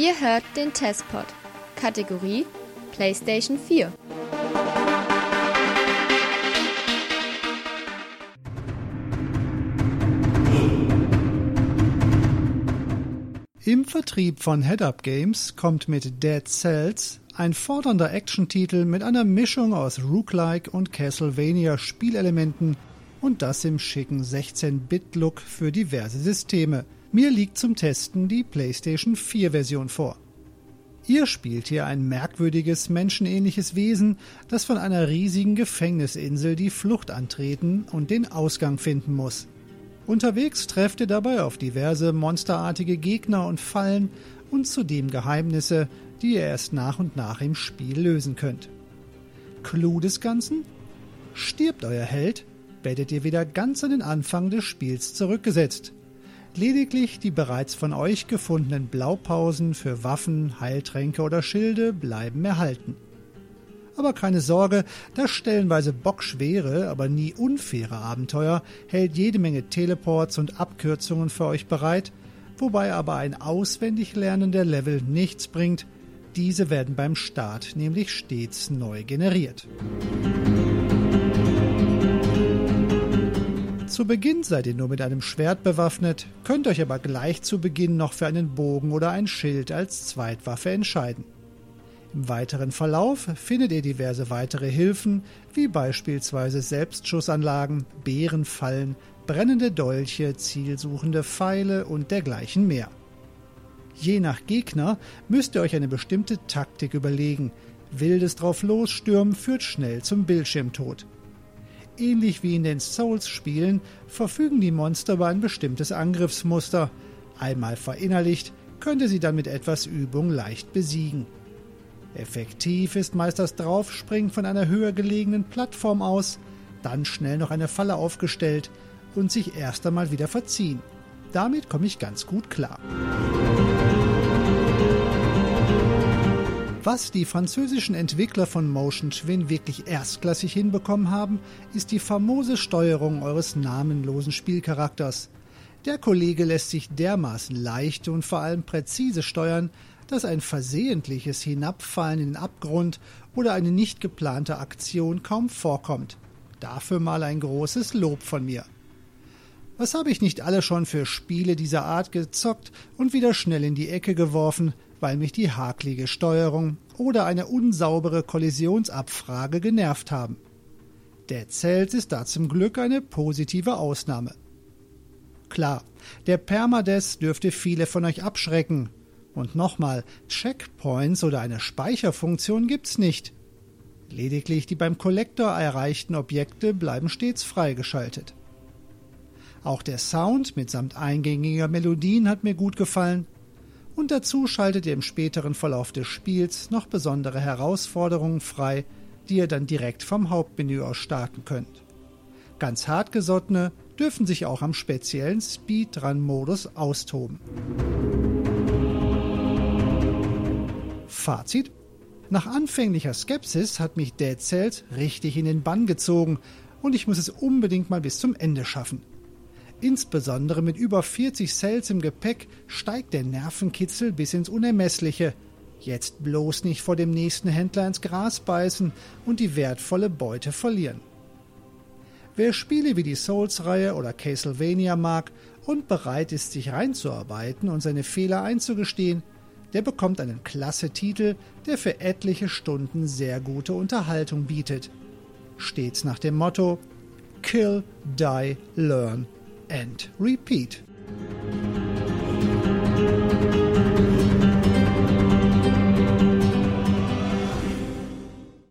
Ihr hört den Testpod. Kategorie PlayStation 4. Im Vertrieb von Head-Up Games kommt mit Dead Cells ein fordernder Action-Titel mit einer Mischung aus Roguelike und Castlevania-Spielelementen und das im schicken 16-Bit-Look für diverse Systeme. Mir liegt zum Testen die PlayStation 4-Version vor. Ihr spielt hier ein merkwürdiges, menschenähnliches Wesen, das von einer riesigen Gefängnisinsel die Flucht antreten und den Ausgang finden muss. Unterwegs trefft ihr dabei auf diverse monsterartige Gegner und Fallen und zudem Geheimnisse, die ihr erst nach und nach im Spiel lösen könnt. Clou des Ganzen? Stirbt euer Held, werdet ihr wieder ganz an den Anfang des Spiels zurückgesetzt. Lediglich die bereits von euch gefundenen Blaupausen für Waffen, Heiltränke oder Schilde bleiben erhalten. Aber keine Sorge, das stellenweise bockschwere, aber nie unfaire Abenteuer hält jede Menge Teleports und Abkürzungen für euch bereit, wobei aber ein Auswendiglernen der Level nichts bringt. Diese werden beim Start nämlich stets neu generiert. Zu Beginn seid ihr nur mit einem Schwert bewaffnet, könnt euch aber gleich zu Beginn noch für einen Bogen oder ein Schild als Zweitwaffe entscheiden. Im weiteren Verlauf findet ihr diverse weitere Hilfen, wie beispielsweise Selbstschussanlagen, Beerenfallen, brennende Dolche, zielsuchende Pfeile und dergleichen mehr. Je nach Gegner müsst ihr euch eine bestimmte Taktik überlegen. Wildes drauf losstürmen führt schnell zum Bildschirmtod. Ähnlich wie in den Souls-Spielen verfügen die Monster über ein bestimmtes Angriffsmuster. Einmal verinnerlicht, könnt ihr sie dann mit etwas Übung leicht besiegen. Effektiv ist meist das Draufspringen von einer höher gelegenen Plattform aus, dann schnell noch eine Falle aufgestellt und sich erst einmal wieder verziehen. Damit komme ich ganz gut klar. Was die französischen Entwickler von Motion Twin wirklich erstklassig hinbekommen haben, ist die famose Steuerung eures namenlosen Spielcharakters. Der Kollege lässt sich dermaßen leicht und vor allem präzise steuern, dass ein versehentliches Hinabfallen in den Abgrund oder eine nicht geplante Aktion kaum vorkommt. Dafür mal ein großes Lob von mir. Was habe ich nicht alle schon für Spiele dieser Art gezockt und wieder schnell in die Ecke geworfen, weil mich die hakelige Steuerung oder eine unsaubere Kollisionsabfrage genervt haben. Dead Cells ist da zum Glück eine positive Ausnahme. Klar, der Permadeath dürfte viele von euch abschrecken. Und nochmal, Checkpoints oder eine Speicherfunktion gibt's nicht. Lediglich die beim Collector erreichten Objekte bleiben stets freigeschaltet. Auch der Sound mitsamt eingängiger Melodien hat mir gut gefallen. Und dazu schaltet ihr im späteren Verlauf des Spiels noch besondere Herausforderungen frei, die ihr dann direkt vom Hauptmenü aus starten könnt. Ganz hartgesottene dürfen sich auch am speziellen Speedrun-Modus austoben. Fazit: Nach anfänglicher Skepsis hat mich Dead Cells richtig in den Bann gezogen und ich muss es unbedingt mal bis zum Ende schaffen. Insbesondere mit über 40 Cells im Gepäck steigt der Nervenkitzel bis ins Unermessliche. Jetzt bloß nicht vor dem nächsten Händler ins Gras beißen und die wertvolle Beute verlieren. Wer Spiele wie die Souls-Reihe oder Castlevania mag und bereit ist, sich reinzuarbeiten und seine Fehler einzugestehen, der bekommt einen klasse Titel, der für etliche Stunden sehr gute Unterhaltung bietet. Stets nach dem Motto: Kill, Die, Learn and Repeat.